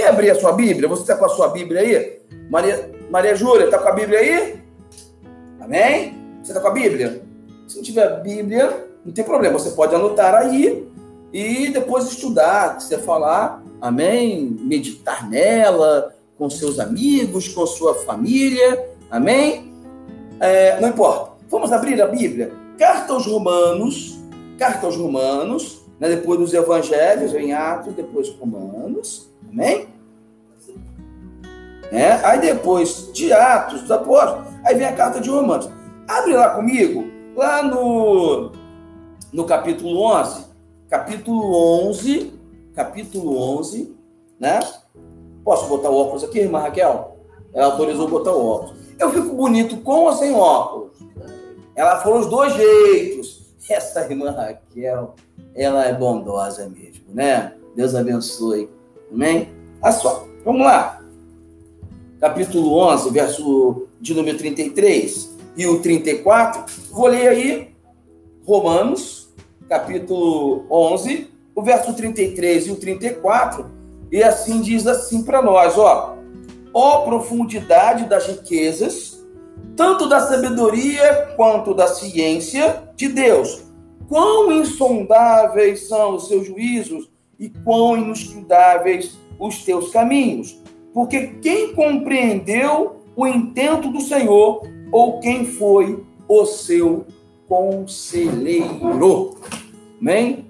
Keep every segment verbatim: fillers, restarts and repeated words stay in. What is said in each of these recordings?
quer abrir a sua Bíblia? Você está com a sua Bíblia aí? Maria, Maria Júlia, está com a Bíblia aí? Amém? Você está com a Bíblia? Se não tiver Bíblia, não tem problema. Você pode anotar aí e depois estudar, se você falar, amém? Meditar nela, com seus amigos, com sua família, amém? É, não importa. Vamos abrir a Bíblia. Carta aos Romanos, carta aos Romanos, né? Depois dos Evangelhos, em Atos, depois Romanos, amém? É, aí depois de Atos, dos Apóstolos, aí vem a carta de Romanos. Abre lá comigo, lá no, no capítulo onze, capítulo onze, capítulo onze, né? Posso botar o óculos aqui, irmã Raquel? Ela autorizou botar o óculos. Eu fico bonito com ou sem óculos? Ela falou os dois jeitos. Essa irmã Raquel, ela é bondosa mesmo, né? Deus abençoe. Amém? Olha só, vamos lá. Capítulo onze, verso de número trinta e três e o trinta e quatro. Vou ler aí Romanos, capítulo onze, o verso trinta e três e o trinta e quatro. E assim diz assim para nós, ó. Ó profundidade das riquezas, tanto da sabedoria quanto da ciência de Deus. Quão insondáveis são os seus juízos e quão inescrutáveis os teus caminhos. Porque quem compreendeu o intento do Senhor ou quem foi o seu conselheiro? Amém?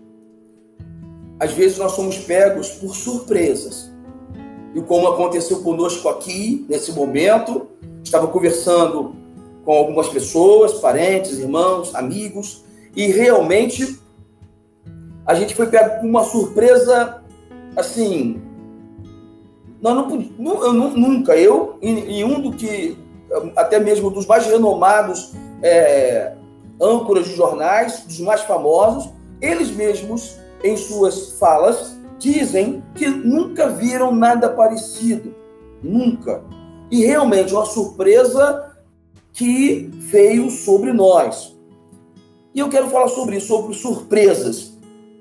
Às vezes nós somos pegos por surpresas. E como aconteceu conosco aqui, nesse momento, estava conversando com algumas pessoas, parentes, irmãos, amigos, e realmente a gente foi pego com uma surpresa, assim, nós não podíamos, eu nunca, eu, em um do que, até mesmo dos mais renomados é, âncoras de jornais, dos mais famosos, eles mesmos, em suas falas, dizem que nunca viram nada parecido. Nunca. E realmente uma surpresa que veio sobre nós. E eu quero falar sobre isso, sobre surpresas.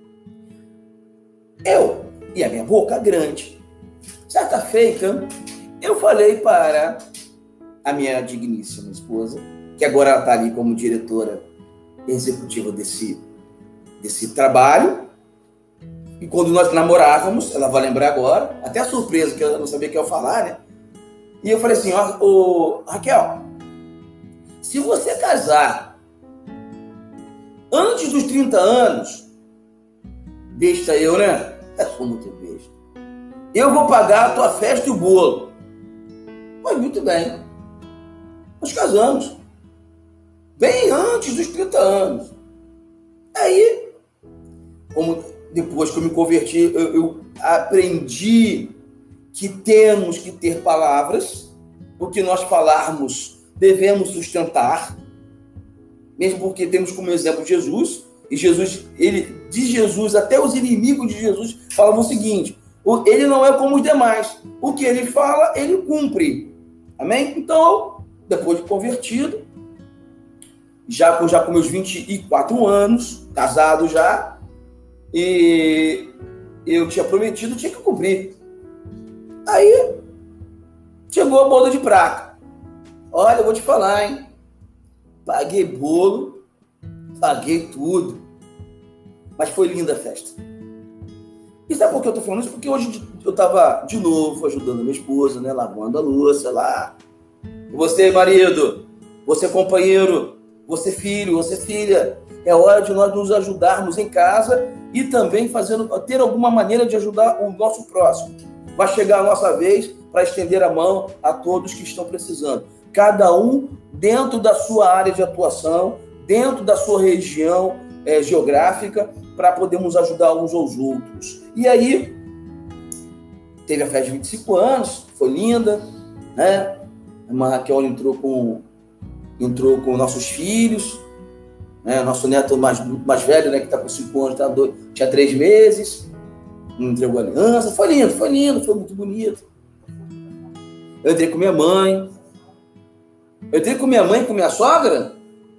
Eu e a minha boca grande. Certa feita, eu falei para a minha digníssima esposa, que agora ela está ali como diretora executiva desse, desse trabalho. E quando nós namorávamos, ela vai lembrar agora, até a surpresa, que eu não sabia o que eu ia falar, né? E eu falei assim, ó, ô, Raquel, se você casar antes dos trinta anos, besta eu, né? Eu sou muito besta. Eu vou pagar a tua festa e o bolo. Mas muito bem. Nós casamos. Bem antes dos trinta anos. Aí, como depois que eu me converti, eu, eu aprendi que temos que ter palavras. O que nós falarmos, devemos sustentar. Mesmo porque temos como exemplo Jesus. E Jesus, ele, de Jesus, até os inimigos de Jesus falavam o seguinte: ele não é como os demais. O que ele fala, ele cumpre. Amém? Então, depois de convertido, já com, já com meus vinte e quatro anos, casado já, e eu tinha prometido, tinha que cumprir. Aí, chegou a boda de prata. Olha, eu vou te falar, hein? Paguei bolo, paguei tudo. Mas foi linda a festa. E sabe por que eu tô falando isso? Porque hoje eu tava de novo ajudando a minha esposa, né? Lavando a louça lá. E você, marido, você, companheiro, você, filho, você, filha, é hora de nós nos ajudarmos em casa e também fazendo, ter alguma maneira de ajudar o nosso próximo. Vai chegar a nossa vez para estender a mão a todos que estão precisando. Cada um dentro da sua área de atuação, dentro da sua região é, geográfica, para podermos ajudar uns aos outros. E aí, teve a festa de vinte e cinco anos, foi linda, né? A irmã Raquel entrou com, entrou com nossos filhos, né? Nosso neto mais, mais velho, né, que está com cinco anos, tá dois, tinha três meses, entregou a aliança, foi lindo, foi lindo, foi muito bonito. Eu entrei com minha mãe, eu entrei com minha mãe e com minha sogra,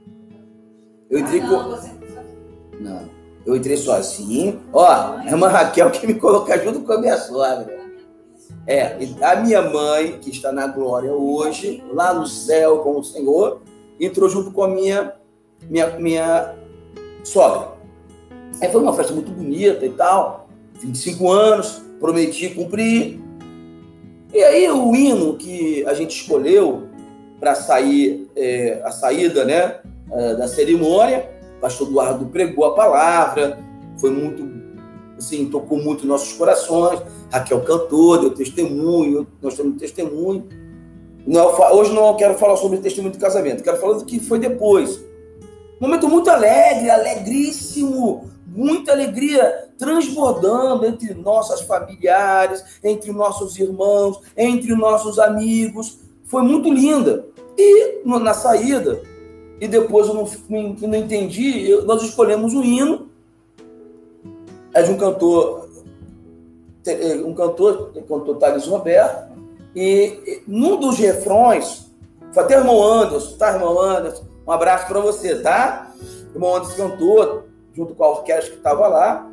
eu entrei com... Não. Eu entrei sozinho. Ó, a irmã Raquel que me colocou junto com a minha sogra. É, a minha mãe, que está na glória hoje, lá no céu com o Senhor, entrou junto com a minha, minha, minha sogra. Aí foi uma festa muito bonita e tal, vinte e cinco anos, prometi cumprir. E aí o hino que a gente escolheu para sair, é, a saída, né, da cerimônia, o pastor Eduardo pregou a palavra, foi muito, assim, tocou muito nossos corações. Raquel cantou, deu testemunho, nós temos testemunho. Não, hoje não quero falar sobre o testemunho do casamento, quero falar do que foi depois. Um momento muito alegre, alegríssimo, muita alegria transbordando entre nossas familiares, entre nossos irmãos, entre nossos amigos. Foi muito linda. E na saída, e depois eu não, não, não entendi, eu, nós escolhemos um hino, é de um cantor, um cantor, o cantor Thales Roberto, e num dos refrões, foi até o irmão Anderson, tá, irmão Anderson? Um abraço para você, tá? O irmão Anderson cantou, junto com a orquestra que estava lá,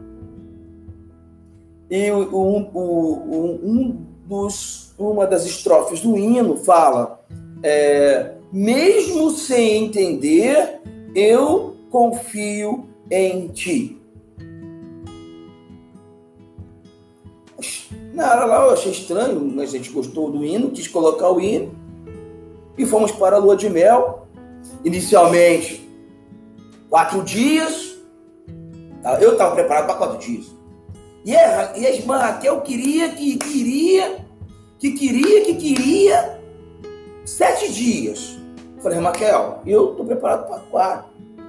e um, um, um dos, uma das estrofes do hino fala, é, mesmo sem entender, eu confio em ti. Na hora lá eu achei estranho, mas a gente gostou do hino, quis colocar o hino, e fomos para a lua de mel. Inicialmente, quatro dias, eu estava preparado para quatro dias. E a, e a irmã Raquel queria, que queria, que queria, que queria, sete dias. Eu falei, Raquel, eu estou preparado para quatro.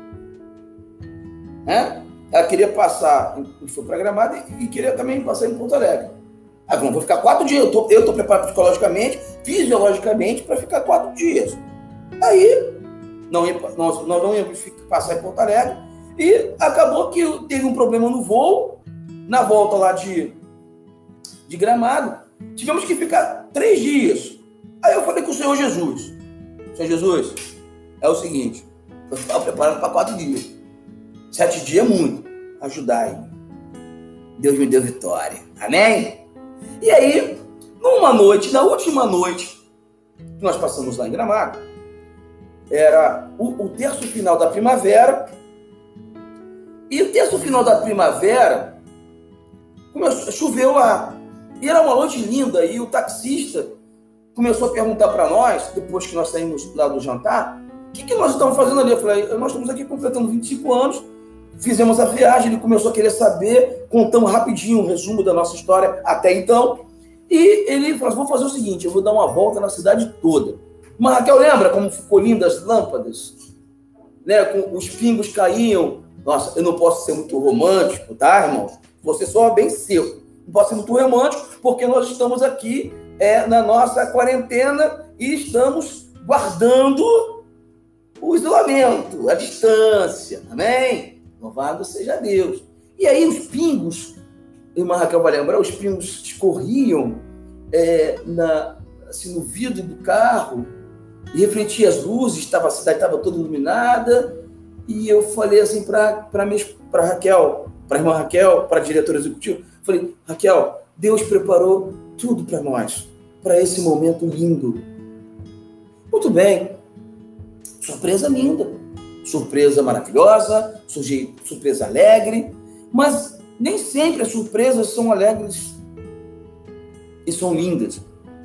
Né? Ela queria passar, foi programada, e queria também passar em Porto Alegre. Ah, vamos, vou ficar quatro dias. Eu estou preparado psicologicamente, fisiologicamente, para ficar quatro dias. Aí, não ia, nós, nós não íamos passar em Porto Alegre, e acabou que teve um problema no voo, na volta lá de, de Gramado, tivemos que ficar três dias. Aí eu falei com o Senhor Jesus, Senhor Jesus, é o seguinte, eu estava preparado para quatro dias. Sete dias é muito. Ajudai-me. Deus me deu vitória. Amém? E aí, numa noite, na última noite que nós passamos lá em Gramado, era o, o terço final da primavera, e o terço final da primavera começou, choveu lá. E era uma noite linda, e o taxista começou a perguntar para nós, depois que nós saímos lá do jantar, o que, que nós estamos fazendo ali? Eu falei, nós estamos aqui completando vinte e cinco anos, fizemos a viagem, ele começou a querer saber, contamos rapidinho um resumo da nossa história até então, e ele falou, vou fazer o seguinte, eu vou dar uma volta na cidade toda. Mas Raquel, lembra como ficou linda as lâmpadas? Né? Com os pingos caíam. Nossa, eu não posso ser muito romântico, tá, irmãos? Você só bem seco. Não posso ser muito romântico, porque nós estamos aqui é, na nossa quarentena e estamos guardando o isolamento, a distância, amém? Louvado seja Deus. E aí os pingos, irmã Raquel vai lembrar, os pingos escorriam é, na, assim, no vidro do carro e refletia as luzes, estava, a cidade estava toda iluminada, e eu falei assim para para Raquel, para a irmã Raquel, para a diretora executiva, falei, Raquel, Deus preparou tudo para nós, para esse momento lindo. Muito bem, surpresa linda, surpresa maravilhosa, surpresa alegre, mas nem sempre as surpresas são alegres e são lindas.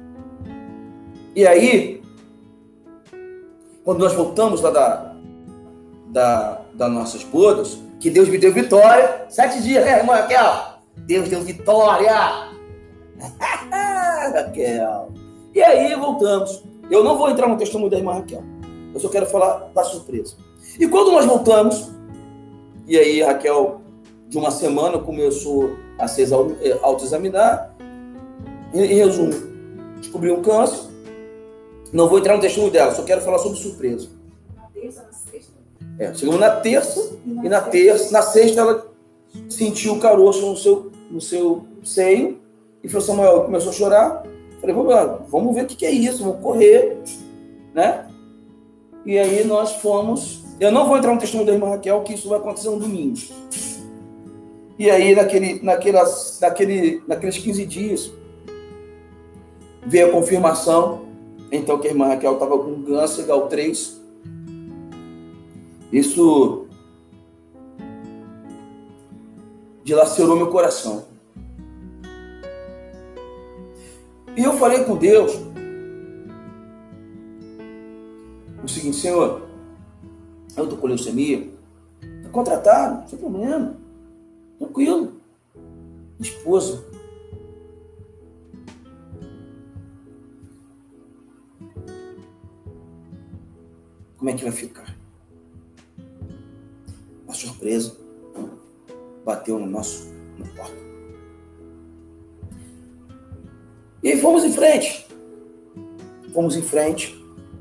E aí, quando nós voltamos lá da, da, das nossas bodas, que Deus me deu vitória, sete dias, né, irmã Raquel? Deus deu vitória! Raquel! E aí, voltamos. Eu não vou entrar no testemunho da irmã Raquel, eu só quero falar da surpresa. E quando nós voltamos, e aí Raquel, de uma semana, começou a se autoexaminar, em resumo, descobriu um câncer. Não vou entrar no testemunho dela, só quero falar sobre surpresa. Na terça, na sexta? É, chegamos na terça, e na, e na terça, na sexta ela sentiu o caroço no seu, no seu seio, e falou, Samuel, começou a chorar. Falei, vamos lá, vamos ver o que, que é isso, vamos correr, né? E aí nós fomos, eu não vou entrar no testemunho da irmã Raquel, que isso vai acontecer no domingo. E aí naquele, naquelas, naquele, naqueles quinze dias, veio a confirmação, então que a irmã Raquel estava com câncer grau três. Isso dilacerou meu coração. E eu falei com Deus o seguinte: Senhor, eu estou com leucemia, estou contratado, sem problema, tranquilo. Minha esposa, como é que vai ficar? Uma surpresa bateu no nosso na porta. E fomos em frente. Fomos em frente.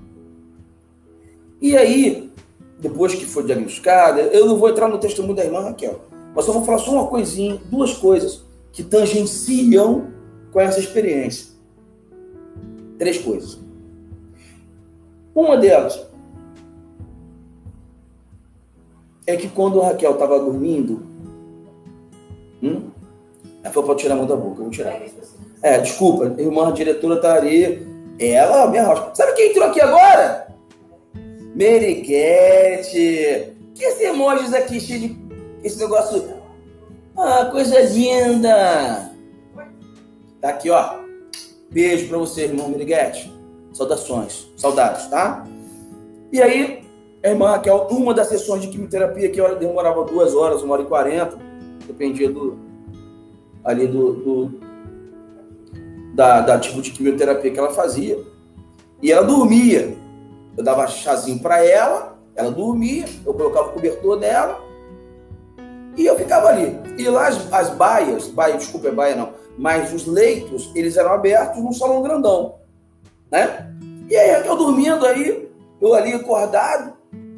E aí, depois que foi diagnosticada, eu não vou entrar no testemunho da irmã Raquel, mas eu vou falar só uma coisinha, duas coisas que tangenciam com essa experiência. Três coisas. Uma delas é que quando a Raquel estava dormindo, hum, ela falou para tirar a mão da boca, eu vou tirar. É, desculpa, a irmã a diretora está ali, ela, minha rocha. Sabe quem entrou aqui agora? Meriquete. Que esses emojis aqui cheio de esse negócio? Ah, coisa linda. Tá aqui, ó. Beijo pra você, irmão Meriquete. Saudações, saudades, tá? E aí, a irmã Raquel, uma das sessões de quimioterapia que demorava duas horas, uma hora e quarenta, dependia do ali do, do da, da tipo de quimioterapia que ela fazia. E ela dormia. Eu dava chazinho para ela, ela dormia, eu colocava o cobertor dela e eu ficava ali. E lá as, as baias, baia, desculpa, é baia não, mas os leitos, eles eram abertos num salão grandão, né? E aí eu dormindo aí, eu ali acordado,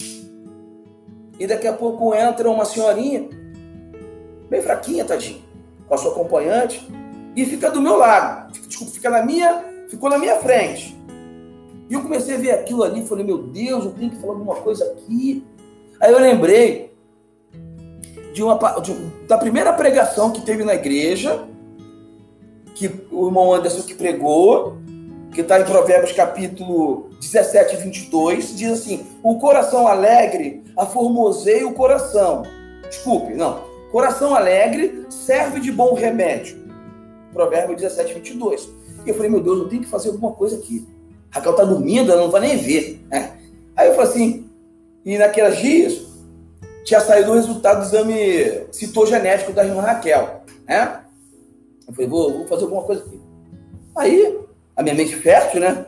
e daqui a pouco entra uma senhorinha, bem fraquinha, tadinha, com a sua acompanhante, e fica do meu lado, desculpa, fica na minha, ficou na minha frente. E eu comecei a ver aquilo ali, falei, meu Deus, eu tenho que falar alguma coisa aqui. Aí eu lembrei de uma, de, da primeira pregação que teve na igreja, que o irmão Anderson que pregou, que está em Provérbios capítulo dezessete, vinte e dois, diz assim: o coração alegre aformoseia o coração. Desculpe, não. Coração alegre serve de bom remédio. Provérbios dezessete, vinte e dois. E eu falei, meu Deus, eu tenho que fazer alguma coisa aqui. Raquel tá dormindo, ela não vai nem ver, né? Aí eu falei assim, e naqueles dias tinha saído o resultado do exame citogenético da irmã Raquel, né? Eu falei, vou, vou fazer alguma coisa aqui. Aí, a minha mente fértil, né?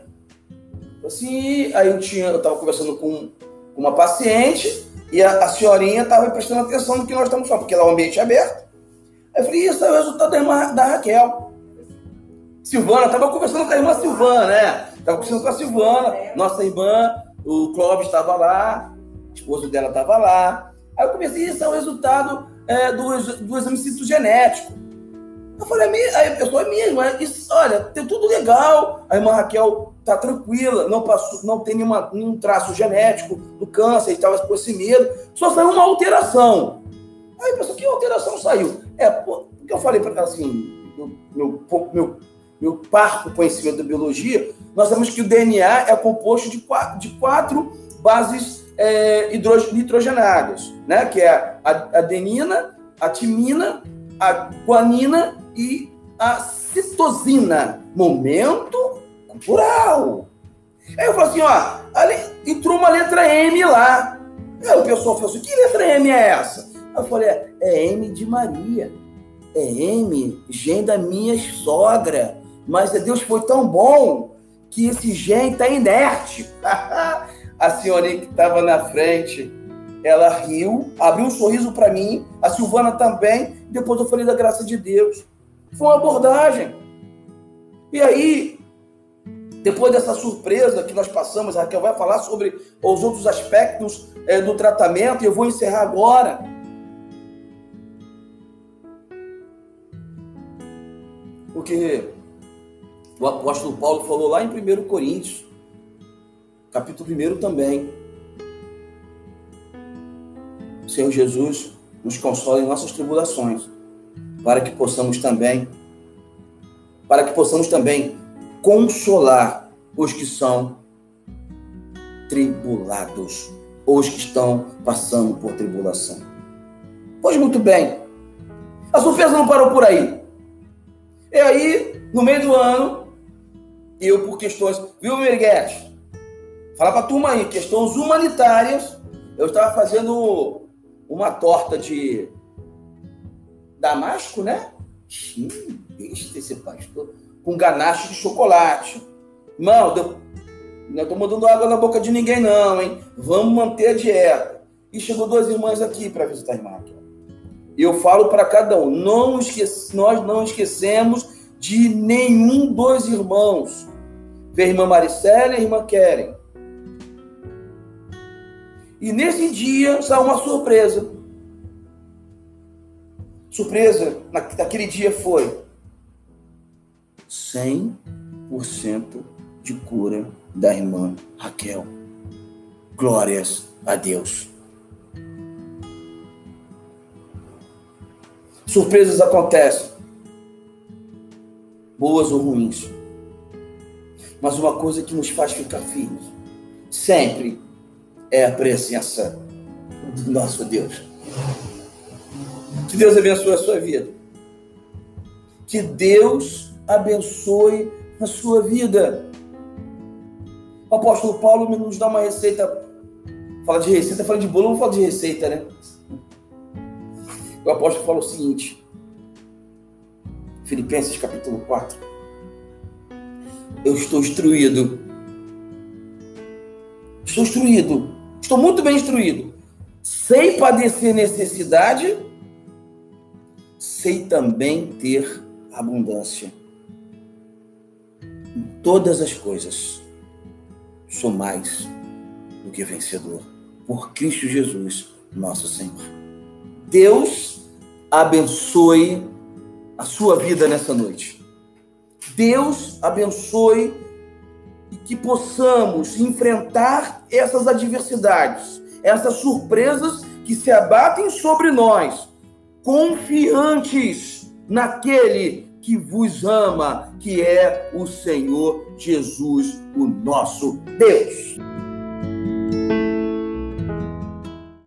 Assim, aí eu tinha, eu tava conversando com, com uma paciente e a, a senhorinha tava prestando atenção no que nós estamos falando, porque lá é um ambiente aberto. Aí eu falei, isso é o resultado da irmã da Raquel. Silvana, tava conversando com a irmã Silvana, né? Estava conversando com a Silvana, nossa irmã, o Clóvis estava lá, o esposo dela estava lá. Aí eu comecei, isso é o resultado é, do, do exame citogenético. Eu falei, aí a pessoa é minha irmã, isso, olha, tem tudo legal, a irmã Raquel está tranquila, não, passou, não tem nenhuma, nenhum traço genético do câncer, estava com esse medo, só saiu uma alteração. Aí a pessoa, que alteração saiu? É, porque eu falei para ela assim, meu, meu, meu meu parco conhecimento da biologia, nós sabemos que o D N A é composto de quatro, de quatro bases é, nitrogenadas, né? Que é a adenina, a timina, a guanina e a citosina. Momento cultural. Aí eu falo assim, ó, ali entrou uma letra M lá. Aí o pessoal falou assim, que letra M é essa? Aí eu falei, é M de Maria. É M, gene da minha sogra. Mas Deus foi tão bom que esse gene está inerte. A senhorinha que estava na frente, ela riu, abriu um sorriso para mim, a Silvana também, depois eu falei da graça de Deus. Foi uma abordagem. E aí, depois dessa surpresa que nós passamos, a Raquel vai falar sobre os outros aspectos é, do tratamento, e eu vou encerrar agora. Porque o apóstolo Paulo falou lá em primeiro Coríntios, capítulo primeiro também. O Senhor Jesus nos consola em nossas tribulações, para que possamos também, para que possamos também consolar os que são tribulados, os que estão passando por tribulação. Pois muito bem, a surpresa não parou por aí. E aí, no meio do ano, eu por questões, viu, Miguel? Fala pra turma aí, questões humanitárias, eu estava fazendo uma torta de damasco, né? Sim, besta esse pastor. Com ganache de chocolate. Irmão, eu não estou mandando água na boca de ninguém não, hein? Vamos manter a dieta. E chegou duas irmãs aqui para visitar a irmã Raquel. Eu falo para cada um, não esquece, nós não esquecemos de nenhum dos irmãos. Vê a irmã Maricela e a irmã Keren. E nesse dia saiu uma surpresa. Surpresa naquele dia foi cem por cento de cura da irmã Raquel. Glórias a Deus. Surpresas acontecem, boas ou ruins. Mas uma coisa que nos faz ficar firmes sempre é a presença do nosso Deus. Que Deus abençoe a sua vida. Que Deus abençoe a sua vida. O apóstolo Paulo nos dá uma receita. Fala de receita, fala de bolo, não fala de receita, né? O apóstolo fala o seguinte, Filipenses capítulo quatro. Eu estou instruído. Estou instruído. Estou muito bem instruído. Sei padecer necessidade, sei também ter abundância. Em todas as coisas, sou mais do que vencedor. Por Cristo Jesus, nosso Senhor. Deus abençoe a sua vida nessa noite. Deus abençoe e que possamos enfrentar essas adversidades, essas surpresas que se abatem sobre nós, confiantes naquele que vos ama, que é o Senhor Jesus, o nosso Deus.